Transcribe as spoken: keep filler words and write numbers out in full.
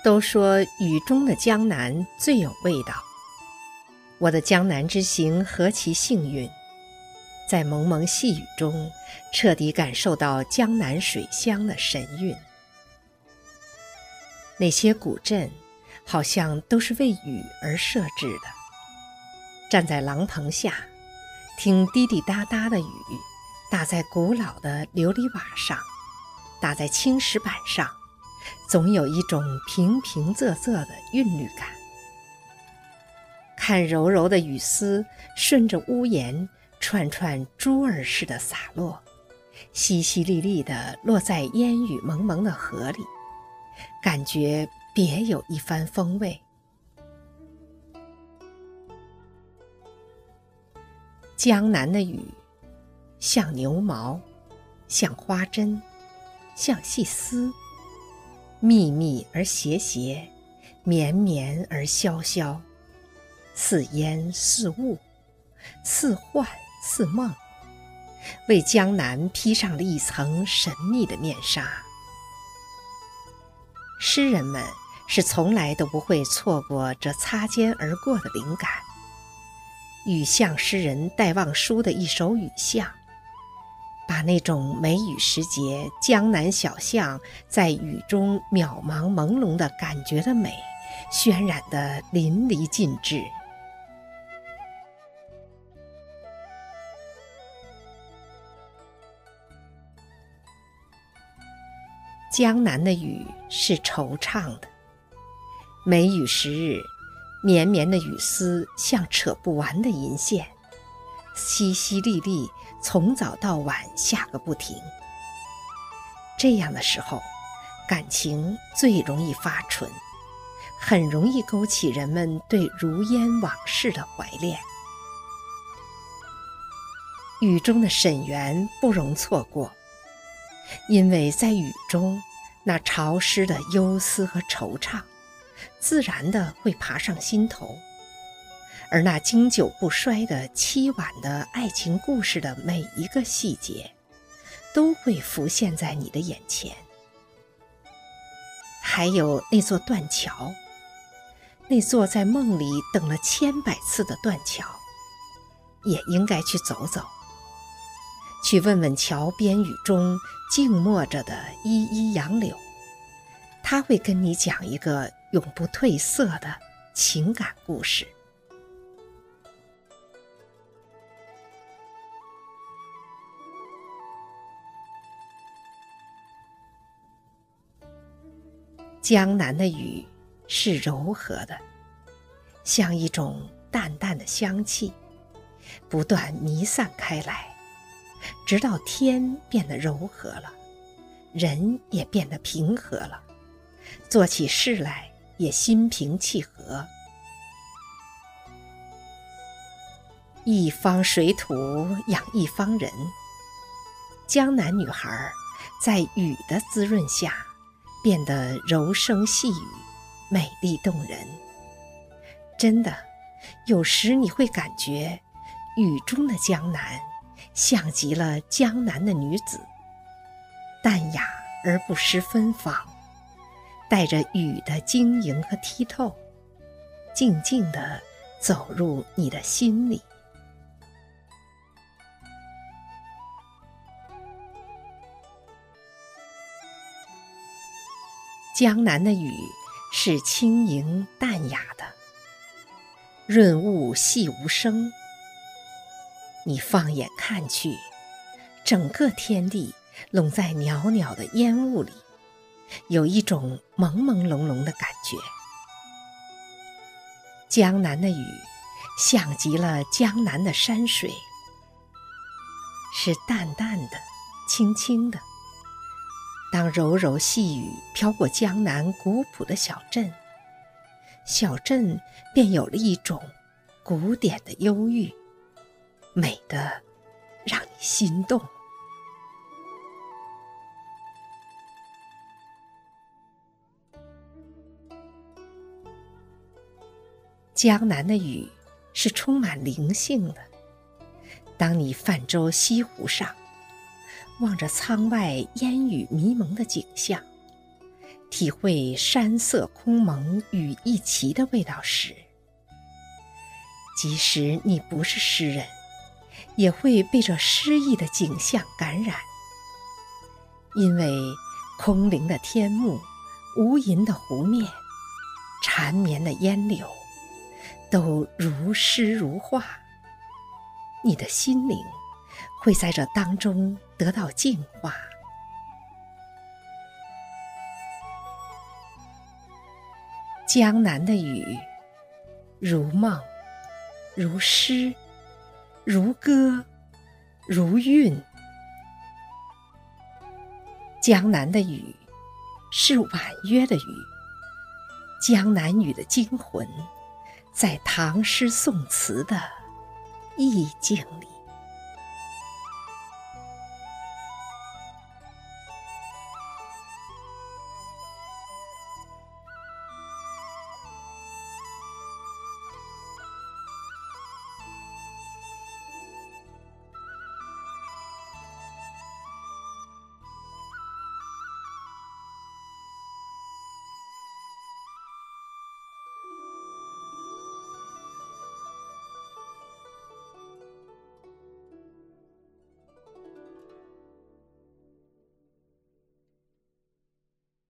都说雨中的江南最有味道，我的江南之行何其幸运，在蒙蒙细雨中彻底感受到江南水乡的神韵。那些古镇好像都是为雨而设置的，站在廊棚下，听滴滴答答的雨打在古老的琉璃瓦上，打在青石板上，总有一种平平仄仄的韵律感。看柔柔的雨丝顺着屋檐串串珠儿似的洒落，淅淅沥沥地落在烟雨蒙蒙的河里，感觉别有一番风味。江南的雨像牛毛，像花针，像细丝，密密而斜斜，绵绵而萧萧，似烟似雾，似幻似梦，为江南披上了一层神秘的面纱。诗人们是从来都不会错过这擦肩而过的灵感。雨巷诗人戴望舒的一首雨巷，把那种梅雨时节江南小巷在雨中渺茫朦胧的感觉的美渲染得淋漓尽致。江南的雨是惆怅的，梅雨时日，绵绵的雨丝像扯不完的银线，淅淅沥沥，从早到晚下个不停。这样的时候，感情最容易发醇，很容易勾起人们对如烟往事的怀恋。雨中的沈园不容错过，因为在雨中，那潮湿的忧思和惆怅自然地会爬上心头，而那经久不衰的凄婉的爱情故事的每一个细节都会浮现在你的眼前。还有那座断桥，那座在梦里等了千百次的断桥，也应该去走走，去问问桥边雨中静默着的依依杨柳，他会跟你讲一个永不褪色的情感故事。江南的雨是柔和的，像一种淡淡的香气，不断弥散开来，直到天变得柔和了，人也变得平和了，做起事来也心平气和。一方水土养一方人，江南女孩在雨的滋润下变得柔声细语，美丽动人。真的，有时你会感觉雨中的江南像极了江南的女子，淡雅而不失芬芳，带着雨的晶莹和剔透，静静地走入你的心里。江南的雨是轻盈淡雅的，润物细无声。你放眼看去，整个天地笼在袅袅的烟雾里，有一种朦朦胧胧的感觉。江南的雨像极了江南的山水，是淡淡的，轻轻的。当柔柔细雨飘过江南古朴的小镇，小镇便有了一种古典的忧郁，美得让你心动。江南的雨是充满灵性的。当你泛舟西湖上，望着舱外烟雨迷蒙的景象， 体会山色空蒙雨一齐的味道时，即使你不是诗人，也会被这诗意的景象感染。因为空灵的天幕、无垠的湖面、缠绵的烟柳，都如诗如画，你的心灵会在这当中得到净化。江南的雨，如梦，如诗，如歌，如韵。江南的雨是婉约的雨，江南雨的精魂在唐诗宋词的意境里。